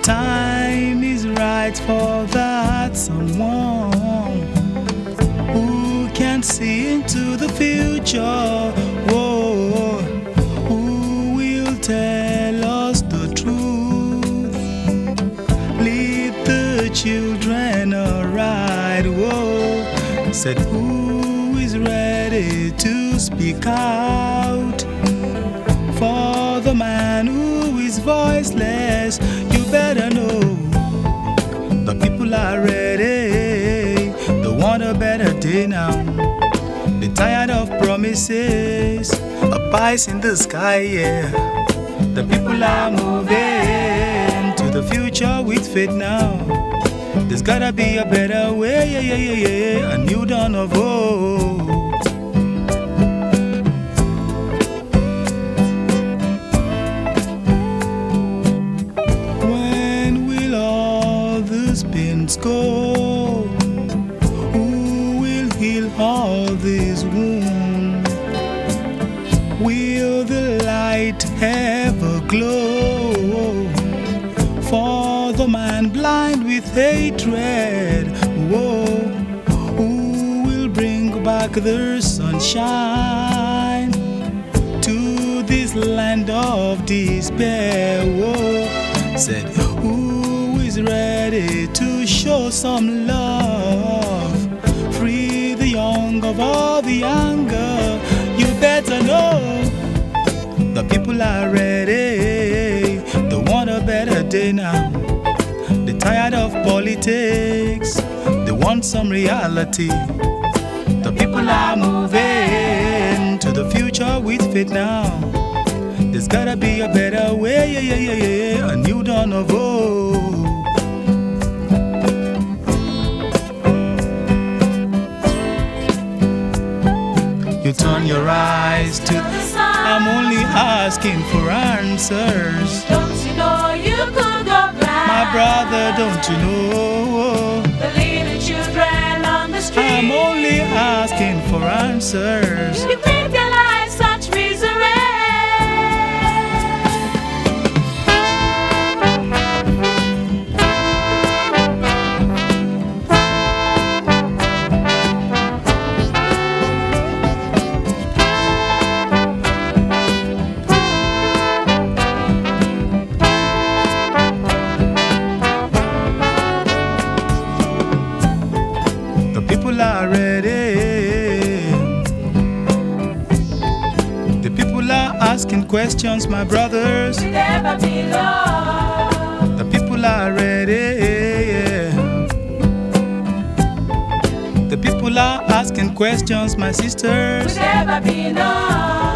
time is right for that someone who can see into the future. Whoa, who will tell us the truth, lead the children aright. Whoa, said who is ready to speak out for the man who is voiceless. You better know the people are ready. They want a better day now. They're tired of promises, a pies in the sky, yeah. The people are moving to the future with faith now. There's gotta be a better way, yeah, yeah, yeah, yeah. A new dawn of hope. Go, who will heal all these wounds? Will the light ever glow for the man blind with hatred? Whoa, who will bring back the sunshine to this land of despair? Whoa, said who is ready to show some love, free the young of all the anger. You better know the people are ready. They want a better day now. They're tired of politics. They want some reality. The people are moving to the future with faith now. There's gotta be a better way, yeah, yeah, yeah, yeah. A new dawn of hope. You turn your eyes to the sun. I'm only asking for answers. Don't you know you could go blind? My brother, don't you know? The little children on the street. I'm only asking for answers. You make their lives such misery. People are ready. The people are asking questions, my brothers. We'll never be lost. The people are ready. Yeah. The people are asking questions, my sisters. We'll never be lost.